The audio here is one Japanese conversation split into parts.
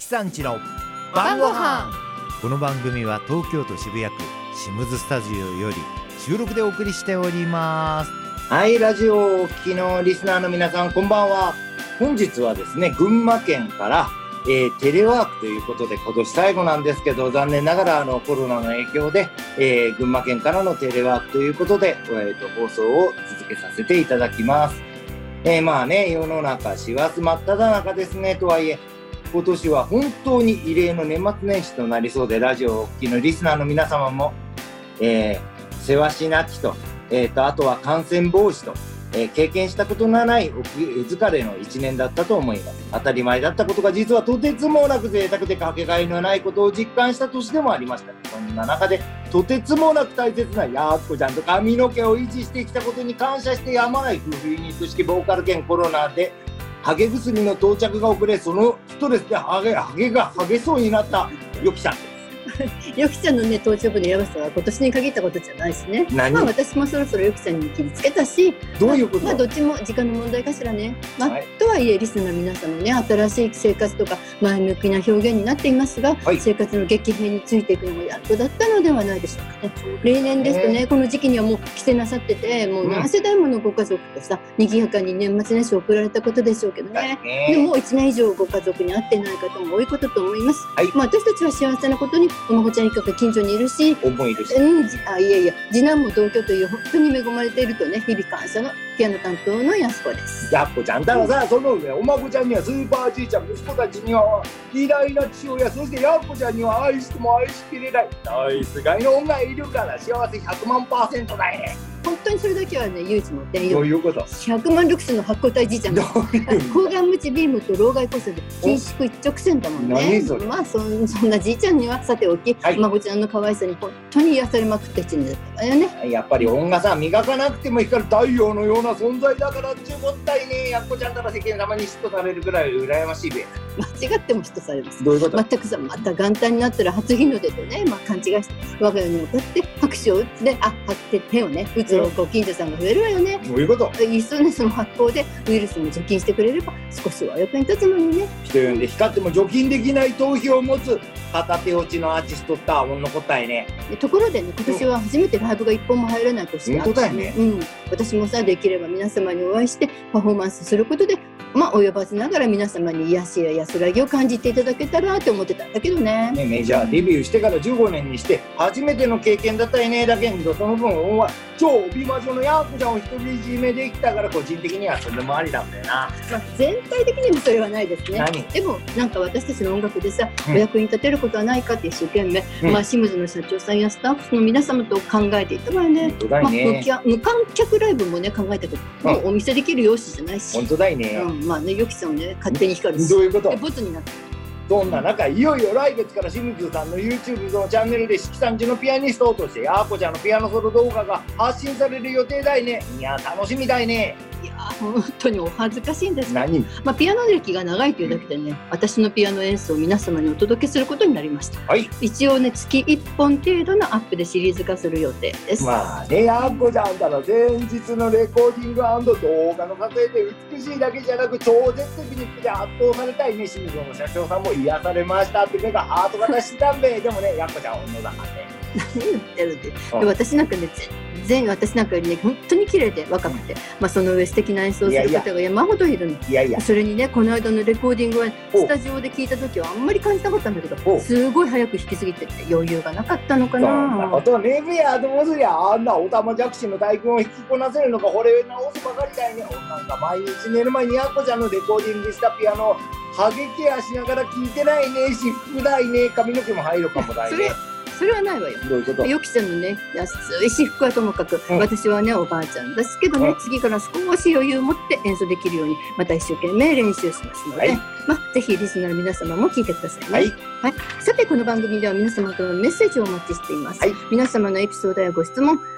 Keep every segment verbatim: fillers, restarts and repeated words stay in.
さんちの晩ご飯。 この番組は東京都渋谷区シムズスタジオより収録でお送りしております。 はい、ラジオをお聞きのリスナーの皆さん、こんばんは。本日はですね、群馬県から、えー、テレワークということで今年最後なんですけど、残念ながらあのコロナの影響で、えー、群馬県からのテレワークということで、えー、と放送を続けさせていただきます。えー、まあね、世の中師走真っ只中ですね。とはいえ今年は本当に異例の年末年始となりそうで、ラジオをお聞きのリスナーの皆様も、えー、せわしなきと、えー、とあとは感染防止と、えー、経験したことのないお疲れのいちねんだったと思います。当たり前だったことが実はとてつもなく贅沢でかけがえのないことを実感した年でもありました。そんな中でとてつもなく大切なやっこちゃんと髪の毛を維持してきたことに感謝してやまない夫婦ユニット式ボーカル兼コロナでハゲ薬の到着が遅れ、そのストレスでハゲ、ハゲがハゲそうになったよきちゃんです。 よきちゃんのね、到着のやばさは今年に限ったことじゃないしね。まあ私もそろそろよきちゃんに切りつけたし、 どういうこと？ まあ、まあどっちも時間の問題かしらね。まあ、 はい、 とはいえリスナーの皆さんのね、新しい生活とか前向きな表現になっていますが、はい、生活の激変についていくのもやっとだったのではないでしょうかね。例年ですとね、この時期にはもう帰省なさってて、もう何世代ものご家族とさ、賑やかに年末年始を送られたことでしょうけどね。でももういちねん以上ご家族に会ってない方も多いことと思います。はい、まあ私たちは幸せなことにお孫ちゃん一家が近所にいるし、 思いるし、 うん、あ、いやいや、次男も同居という本当に恵まれているとね、日々感謝のピアノ担当のやすこです。 やっこちゃん、たださ、その上お孫ちゃんにはスーパーじいちゃん、息子たちには偉大な父親、そしてやっこちゃんには愛しても愛しきれないナイスガイの恩がいるから幸せひゃくまんパーセントだいね。 本当にそれだけはね、唯一の点よ。どういうこと？ ひゃくまんルクスの発光体じいちゃんが抗がん無知ビームと老害こそで伸縮一直線だもんね。まあ そ, そんなじいちゃんにはさておき、はい、孫ちゃんの可愛さに本当に癒されまくった一年だったわよね。 やっぱり恩がさ、磨かなくても光る太陽のような存在だからっていうことだいね。やっこちゃんなら世間様に嫉妬されるぐらい羨ましいべ。 間違っても嫉妬されます。 どういうこと？ 全くさ、また元旦になったら初日の出とね、まあ、勘違いして我が家に向かって拍手を打ってあ拍手手をね打つご近所さんが増えるわよね。 どういうこと？ いっそね、その発酵でウイルスも除菌してくれれば少しは役に立つのにね。 人呼んで光っても除菌できない頭皮を持つ片手落ちのアーティストってもんのことだよね。 ところでね、今年は初めてライブが一本も入らないとしてあったね。うん、私もさ、できれば皆様にお会いしてパフォーマンスすることで、まあ及ばずながら皆様に癒しや安らぎを感じていただけたらって思ってたんだけど ね, ねメジャーデビューしてからじゅうごねんにして初めての経験だったよね。だけどその分恩は超美魔女のヤーコちゃんを独り占めできたから個人的にはそれもありなんだよな。 まあ、全体的にもそれはないですね。 何？ でもなんか私たちの音楽でさ、 うん、 お役に立てることはないかって一生懸命、うん、まあ、シムズの社長さんやスタッフの皆様と考えていたわよね。 本当だよね。 まあ、無観客ライブもね考えたけど、うん、もうお見せできる容姿じゃないし。 本当だよね。 うん、まあね、よきさんをね勝手に光るし。 どういうこと？ ボツになった。 そんな中、いよいよ来月から清水さんの YouTube のチャンネルでしきさんちのピアニストとしてやーこちゃんのピアノソロ動画が発信される予定だいね。いや楽しみだいね。 いや本当にお恥ずかしいんです。 何？ まあ、ピアノ歴が長いというだけでね、私のピアノ演奏を皆様にお届けすることになりました。 はい、 一応ね月いっぽん程度のアップでシリーズ化する予定です。 まあね、やーこちゃんたら前日のレコーディング&動画の撮影で美しいだけじゃなく超絶テクニックで圧倒されたいね。清水の社長さんも癒されましたって目がハート型したんべ。でもね、やっこちゃん女だからね。 何言ってるって。で私なんかね全然私なんかよりね本当に綺麗で若くて、まあ、その上素敵な演奏をする方が山ほどいるの。 いやいや、 それにねこの間のレコーディングはスタジオで聞いた時はあんまり感じなかったんだけど、すごい早く弾きすぎてて余裕がなかったのかな。 そんなことねえべやどうすりゃ。あんなおたまじゃくしの大根を弾きこなせるのか惚れ直すばかりだいね。なんか毎日寝る前にやっこちゃんのレコーディングしたピアノをハゲケアしながら聴いてないね。私服だいね。髪の毛も入るかもだいね。 それはないわよ。 どういうこと？ よきちゃんのね安い私服はともかく、うん、私はねおばあちゃんですけどね、うん、次から少し余裕を持って演奏できるようにまた一生懸命練習しますので、はい、まあ、ぜひリスナーの皆様も聞いてくださいね。 はいはい、さてこの番組では皆様からのメッセージをお待ちしています。はい、皆様のエピソードやご質問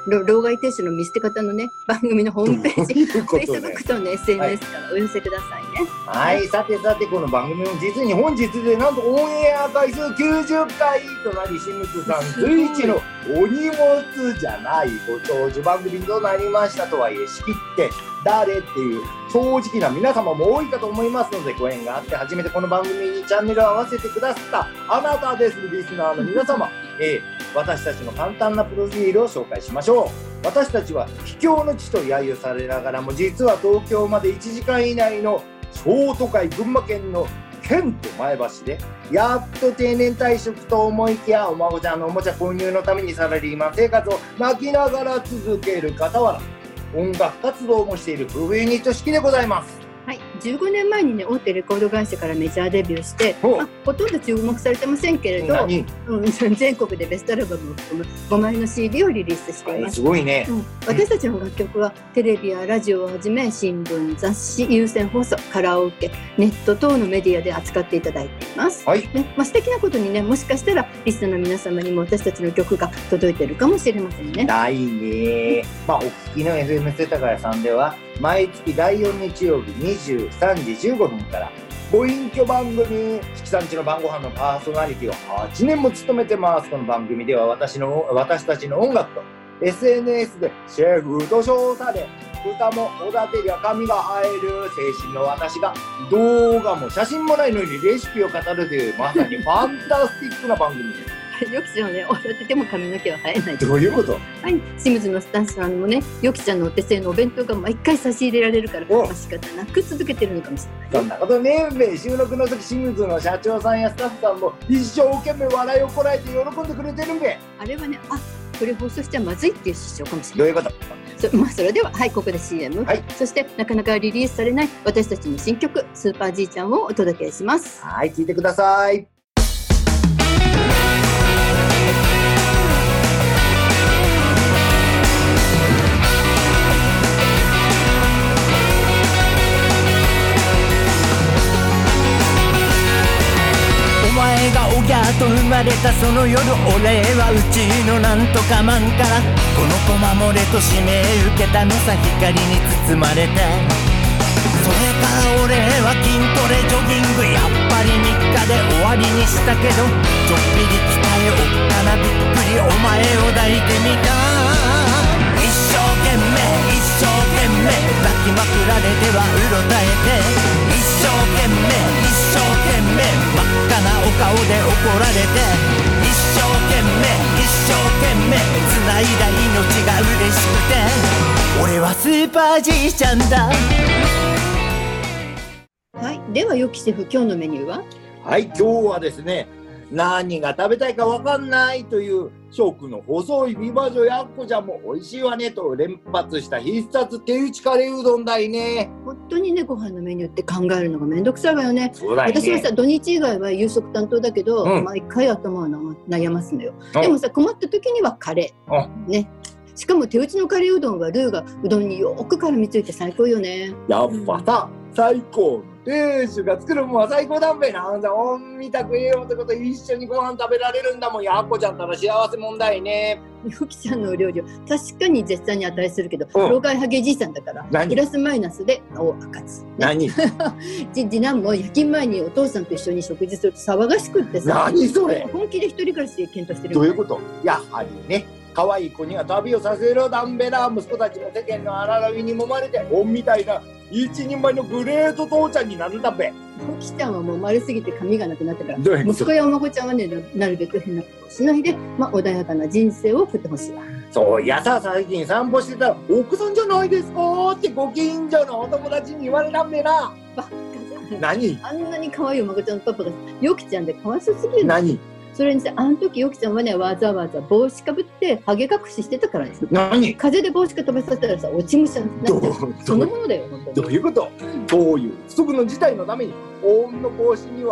老害亭主の見捨て方のね番組のホームページ、 フェイスブッ Facebook とね エスエヌエス からお寄せくださいね。 はい、さてさてこの番組も実に本日でなんとオンエア回数きゅうじゅっかいとなり、清水さん随一のお荷物じゃないご長寿番組となりましたとはいえ、仕切って誰っていう正直な皆様も多いかと思いますので、ご縁があって初めてこの番組にチャンネルを合わせてくださったあなたです。リスナーの皆様、えー、私たちの簡単なプロフィールを紹介しましょう。私たちは秘境の地と揶揄されながらも、実は東京までいちじかん以内の超都会群馬県の県と前橋でやっと定年退職と思いきや、お孫ちゃんのおもちゃ購入のためにサラリーマン生活を泣きながら続ける傍ら、音楽活動もしている夫婦ユニット式でございます。 はい、じゅうごねんまえにね大手レコード会社からメジャーデビューして、 ほうまあ、ほとんど注目されてませんけれど、 何、 うん、全国でベストアルバムを含むごまいの シーディー をリリースしています。 すごいね、 うん、私たちの楽曲はテレビやラジオをはじめ新聞、雑誌、有線放送、カラオケ、ネット等のメディアで扱っていただいています。 はい、 ね、まあ、素敵なことにね、もしかしたらリスナーの皆様にも私たちの曲が届いているかもしれませんね。 ないね。まあお聞きの エフエム 世田谷さんでは毎月だいよん日曜日にじゅうさんじじゅうごふんからご隠居番組「四季さんちの晩ご飯」のパーソナリティをはちねんも務めてます。この番組では私の私たちの音楽と エスエヌエス でシェフと称され、歌もおだてりゃ髪が生える精神の私が動画も写真もないのにレシピを語るというまさにファンタスティックな番組です。 よきちゃんはね、おだてても髪の毛は生えない。 どういうこと？ はい、清水のスタッフさんもね、よきちゃんのお手製のお弁当が毎回差し入れられるから、まあ、仕方なく続けてるのかもしれない。 そんなことねえべ。収録の時清水の社長さんやスタッフさんも一生懸命笑いをこらえて喜んでくれてるんべ。 あれはね、あ、これ放送しちゃまずいっていう主張かもしれない。 どういうこと？ そ, まあ、それでは、はい、ここで シーエム、 はい、 そしてなかなかリリースされない私たちの新曲スーパーじいちゃんをお届けします。 はい、聞いてください。 お前がおぎゃーと生まれたその夜、俺はうちのなんとかマンからこの子守れと指名受けたのさ。光に包まれて、それから俺は筋トレジョギングやっぱりみっかで終わりにしたけど、ちょっぴり鍛えおったなびっくりお前を抱いてみた。一生懸命一生懸命抱きまくられてはうろたえて、一生懸命一生懸命真っ赤なお顔で怒られて、一生懸命一生懸命繋いだ命が嬉しくて、俺はスーパーじいちゃんだ。 はい、ではよきシェフ、今日のメニューは？ はい、今日はですね、何が食べたいかわかんないという食の細い美魔女やっこちゃんも美味しいわねと連発した必殺手打ちカレーうどんだいね。 本当にね、ご飯のメニューって考えるのがめんどくさいわよね。 そうだよね。 私はさ、土日以外は夕食担当だけど、うん、毎回頭を悩ますのよ。でもさ、困った時にはカレーね。しかも手打ちのカレーうどんはルーがうどんによく絡みついて最高よね。 やっぱさ、最高。亭主が作るもんは最高だんべな。おんみたくええ男と一緒にご飯食べられるんだもん。やっこちゃんたら幸せ問題ね。 よきちゃんのお料理を確かに絶賛に値するけど、うん、老害ハゲじいさんだからプラスマイナスで大赤字、ね、 何次男も夜勤前にお父さんと一緒に食事すると騒がしくってさ、 何それ。 本気で一人暮らしで検討してる。 どういうこと？やはりね、可愛い子には旅をさせるダンベラ。息子たちも世間の荒波に揉まれて本みたいな一人前のグレート父ちゃんになるんだべ。 よきちゃんはもう丸すぎて髪がなくなったから、息子やお孫ちゃんはね、なるべく変なことをしないで、まあ、穏やかな人生を送ってほしいわ。 そういやさ、最近散歩してたら奥さんじゃないですかってご近所のお友達に言われたんべな。 バカじゃん。 何？ あんなに可愛いお孫ちゃんのパパがよきちゃんでかわいそうすぎる。 何？ それにさ、あの時よきちゃんはね、わざわざ帽子かぶってハゲ隠ししてたからです。 何？ 風で帽子が飛ばされたらさ、落ち武者になっちゃう。そのものだよ、本当に。 どういうこと？そういう不測の事態のために、保温の帽子には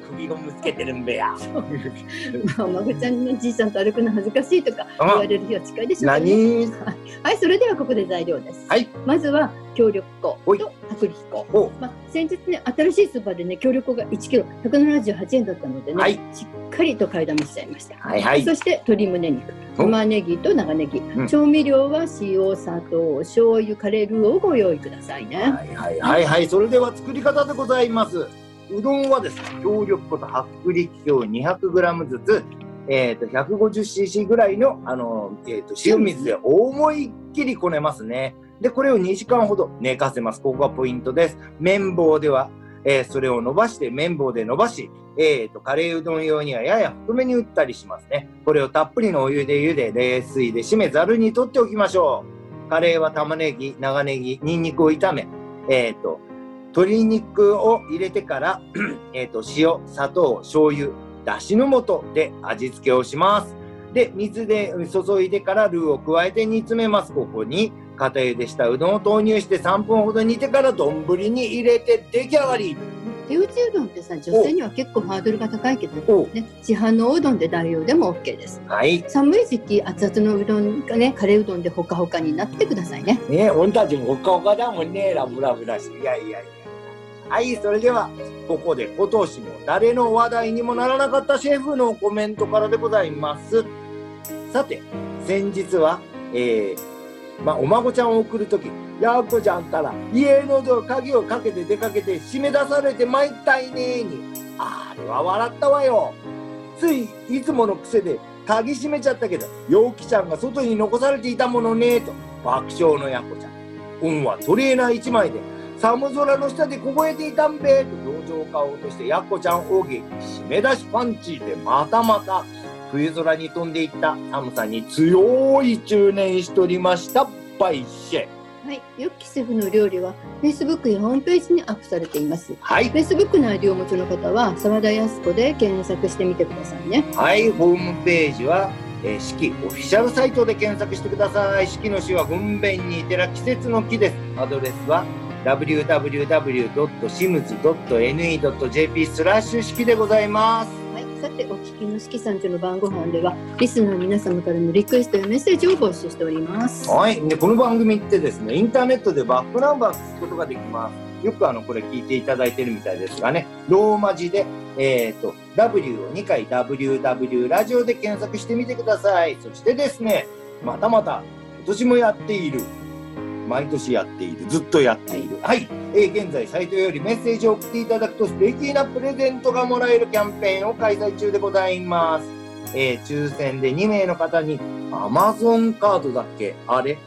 首ゴムつけてるんべや。 まあ、お孫ちゃんのじいさんと歩くの恥ずかしいとか言われる日は近いでしょうかね。 何？ はい、それではここで材料です。 はい。 まずは強力粉ほいと薄力粉。まあ、先日ね、新しいスーパーでね、強力粉がいちキロひゃくななじゅうはちえんだったのでね、 はい、 しっかりと買いだめしちゃいました。 はいはい。 そして鶏胸肉、玉ねぎと長ネギ、うん、調味料は塩、砂糖、醤油、カレールーをご用意くださいね。 はいはいはいはい。それでは作り方でございます。うどんはですね、強力粉と薄力粉を にひゃくグラム ずつ、えーと ひゃくごじゅうシーシー ぐらいの、あのー、えーと塩水で思いっきりこねますね。でこれをにじかんほど寝かせます。ここがポイントです。綿棒では、えー、それを伸ばして綿棒で伸ばし、えーとカレーうどん用にはやや太めに打ったりしますね。これをたっぷりのお湯で茹で冷水で締めざるに取っておきましょう。カレーは玉ねぎ、長ネギ、ニンニクを炒め、えーと鶏肉を入れてからえと塩、砂糖、醤油、だしの素で味付けをします。で水で注いでからルーを加えて煮詰めます。ここに固茹でしたうどんを投入してさんぷんほど煮てから丼に入れて出来上がり。 手打ちうどんってさ、女性には結構ハードルが高いけど、ね、市販のおうどんで代用でも OK です。 はい、 寒い時期熱々のうどんがね、カレーうどんでほかほかになってくださいね。 ね、俺たちもほかほかだもんね、ラブラブだし。いやいやいや。はい、それではここで今年も誰の話題にもならなかったシェフのコメントからでございます。さて先日は、えーまあ、お孫ちゃんを送るとき、やっこちゃんたら家のドア鍵をかけて出かけて締め出されてまいったいねーに、あれは笑ったわよ。ついいつもの癖で鍵閉めちゃったけど、陽気ちゃんが外に残されていたものねーと爆笑のやっこちゃん。運はトレーナーいちまいで寒空の下で凍えていたんべと表情を顔を落としてやっこちゃん大喜利締め出しパンチでまたまた冬空に飛んでいった寒さに強い中年しとりました。バイシェ。 はい、よっきシェフの料理は Facebook やホームページにアップされています。 はい、 Facebook の アイディー をお持ちの方は澤田靖子で検索してみてくださいね。 はい、ホームページはえー、四季オフィシャルサイトで検索してください。四季の四は分娩に寺季節の木です。アドレスは ダブリューダブリューダブリュードットシムズドットエヌイードットジェーピー スラッシュ四季でございます。 はい、さてお聞きの四季さんちの晩ご飯ではリスナーの皆様からのリクエストやメッセージを募集しております。 はい、でこの番組ってですね、インターネットでバックナンバー聞くことができます。よくあのこれ聞いていただいてるみたいですがね、ローマ字で、えー、と ダブリュー をにかい ダブリューダブリュー ラジオで検索してみてください。そしてですね、またまた今年もやっている、毎年やっている、ずっとやっている、はい、えー、現在サイトよりメッセージを送っていただくと素敵なプレゼントがもらえるキャンペーンを開催中でございます。えー、抽選でにめいの方に Amazon カードだっけ、あれ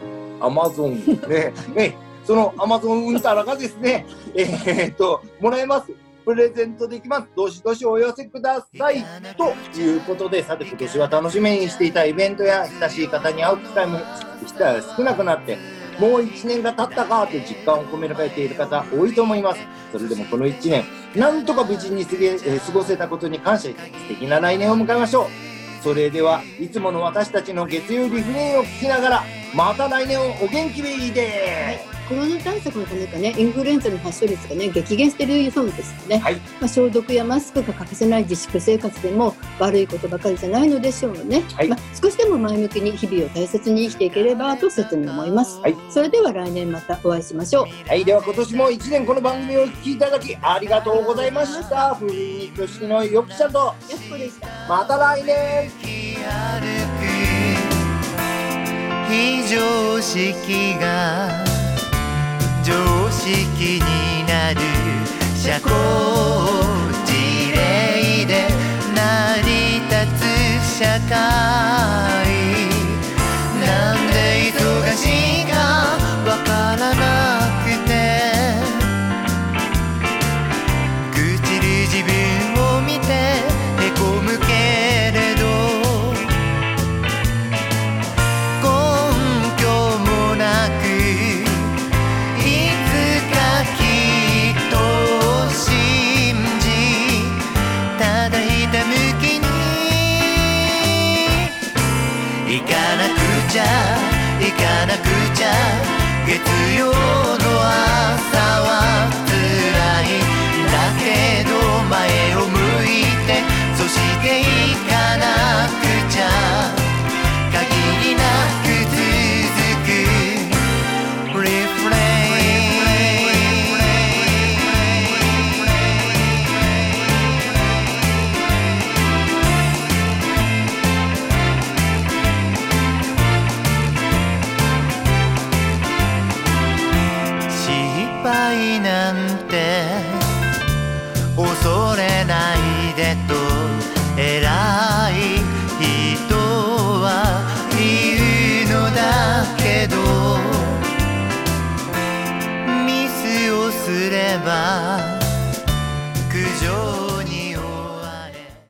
Amazon ねねその Amazon うんたらがですね、えー、っともらえます。プレゼントできます。どしどしお寄せください。ということで、さて今年は楽しみにしていたイベントや親しい方に会う機会も少なくなって、もういちねんが経ったかと実感を込められている方多いと思います。それでもこのいちねん、なんとか無事に過ごせたことに感謝して素敵な来年を迎えましょう。それではいつもの私たちの月曜リフレインを聞きながら、また来年をお元気でいいで、 はい、コロナ対策のためかね、インフルエンザの発症率がね激減しているそうですよね。はい、まあ、消毒やマスクが欠かせない自粛生活でも悪いことばかりじゃないのでしょうね。はい、まあ、少しでも前向きに日々を大切に生きていければと切に思います。はい、それでは来年またお会いしましょう。 はい、では今年もいちねんこの番組をお聞きいただきありがとうございました。ふみとしのよきちゃんとやすこでした。 また来年。 非常識が常識になる社交辞令で成り立つ社会、なんで忙しいかわからなくて、愚痴る自分を見てへこむけれど、行かなくちゃ月曜の朝は辛いだけど前を向いて選